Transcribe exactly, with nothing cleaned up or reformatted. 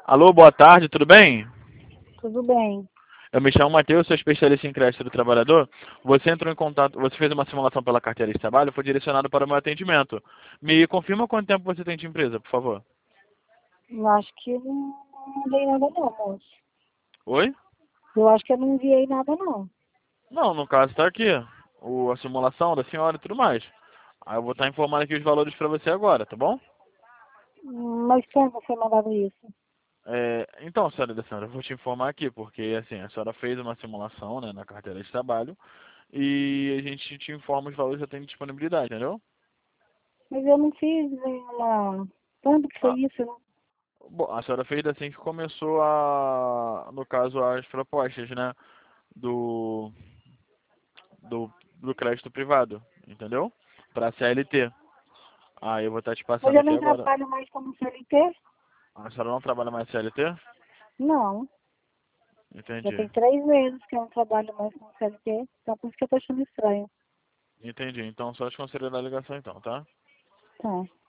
Alô, boa tarde, tudo bem? Tudo bem. Eu me chamo Matheus, sou especialista em crédito do trabalhador. Você entrou em contato, você fez uma simulação pela carteira de trabalho, foi direcionado para o meu atendimento. Me confirma quanto tempo você tem de empresa, por favor. Eu acho que eu não não mandei nada não, moço. Oi? Eu acho que eu não enviei nada não. Não, no caso está aqui. O, a simulação da senhora e tudo mais. Aí eu vou estar informando aqui os valores para você agora, tá bom? Hum, Mas quando foi mandado isso? É, então, senhora da senhora, eu vou te informar aqui, porque assim, a senhora fez uma simulação, né, na carteira de trabalho e a gente te informa os valores que já tem disponibilidade, entendeu? Mas eu não fiz nenhuma... Quando que foi Ah, isso? Né? bom, a senhora fez assim que começou a, no caso, as propostas, né, do, do, do crédito privado, entendeu? Para C L T. Aí eu vou estar te Mas passando eu aqui não agora. trabalho mais como C L T? A senhora não trabalha mais C L T? Não. Já Entendi. tem três meses que eu não trabalho mais como C L T. Então por isso que eu tô achando estranho. Entendi. Então só te considerar a ligação então, tá? Tá.